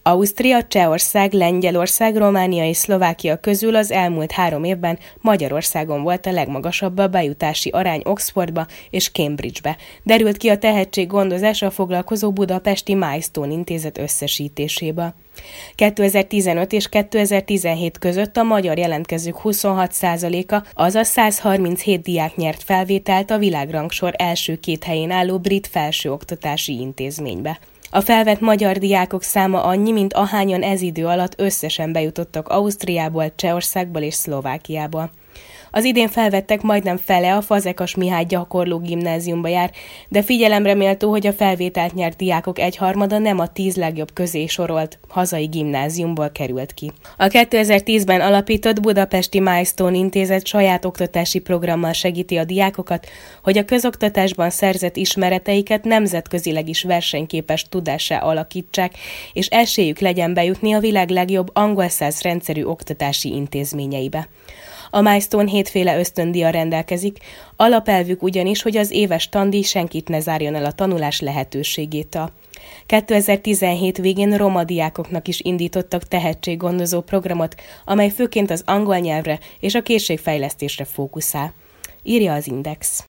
Ausztria, Csehország, Lengyelország, Románia és Szlovákia közül az elmúlt 3 évben Magyarországon volt a legmagasabb a bejutási arány Oxfordba és Cambridgebe. Derült ki a tehetséggondozásra foglalkozó budapesti Milestone intézet összesítéséből. 2015 és 2017 között a magyar jelentkezők 26%-a, azaz 137 diák nyert felvételt a világrangsor első 2 helyén álló brit felsőoktatási intézménybe. A felvett magyar diákok száma annyi, mint ahányan ez idő alatt összesen bejutottak Ausztriából, Csehországból és Szlovákiából. Az idén felvettek majdnem fele a Fazekas Mihály gyakorló gimnáziumba jár, de figyelemre méltó, hogy a felvételt nyert diákok 1/3 nem a 10 legjobb közé sorolt hazai gimnáziumból került ki. A 2010-ben alapított Budapesti Milestone intézet saját oktatási programmal segíti a diákokat, hogy a közoktatásban szerzett ismereteiket nemzetközileg is versenyképes tudássá alakítsák, és esélyük legyen bejutni a világ legjobb angolszász rendszerű oktatási intézményeibe. A Milestone 7 féle ösztöndíjjal rendelkezik, alapelvük ugyanis, hogy az éves tandíj senkit ne zárjon el a tanulás lehetőségétől. 2017 végén roma diákoknak is indítottak tehetséggondozó programot, amely főként az angol nyelvre és a készségfejlesztésre fókuszál, írja az Index.